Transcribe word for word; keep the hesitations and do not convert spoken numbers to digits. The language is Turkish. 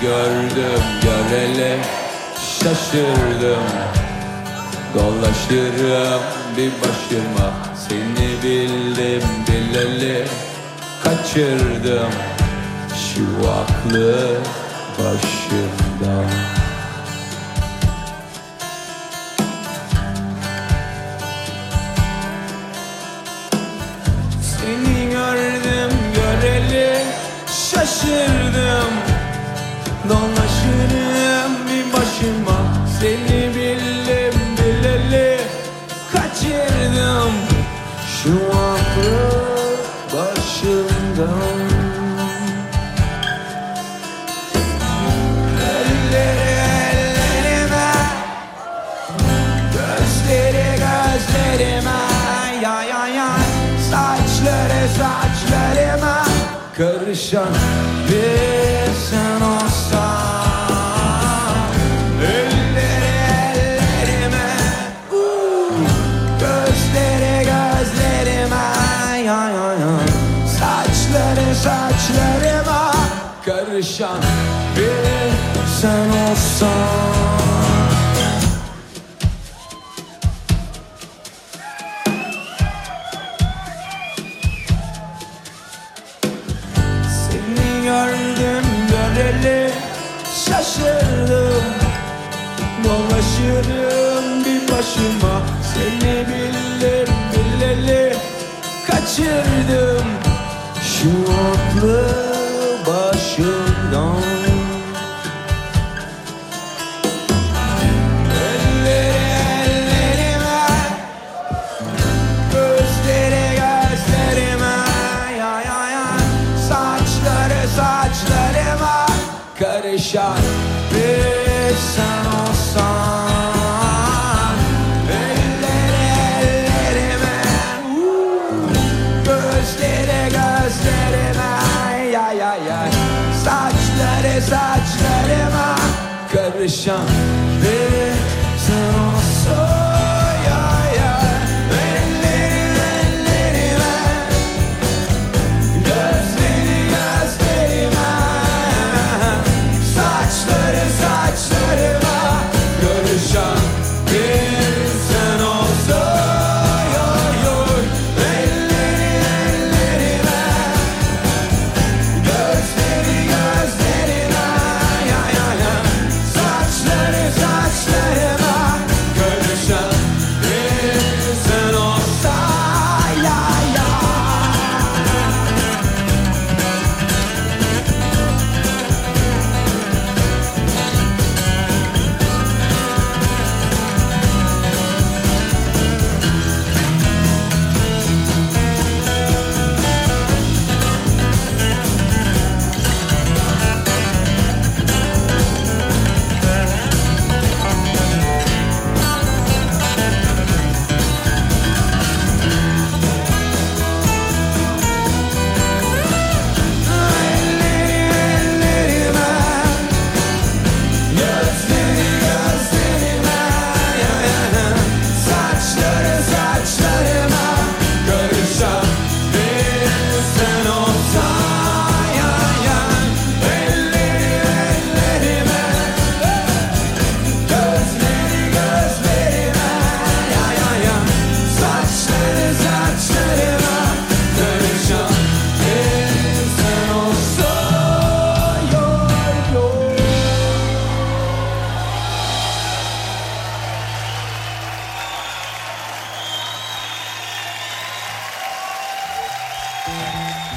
gördüm göreli şaşırdım. Dolaşırım bir başıma, seni bildim bileli kaçırdım şu aklı başımdan. Seni gördüm göreli şaşırdım. Dolaşırım bir başıma, seni bildim bileli kaçırdım şu aklı başımdan. Elleri ellerime, gözleri gözlerime, ya ya ya, saçları saçlarıma karışan bir sen olsan. Elleri ellerime, uh, gözleri gözlerime, ya ya ya, saçları saçlarıma karışan bir sen olsan. Gördüm göreli şaşırdım. Dolaşırım bir başıma, seni bildim bileli kaçırdım şu aklı başımdan. Elleri ellerime, gözleri gözlerime, ya ya ya, saçları saçlarıma karışan bir sen olsan. Elleri ellerime, uh, gözleri gözlerime, ya ya ya, saçları saçlarıma karışan bir sen olsan. Thank you.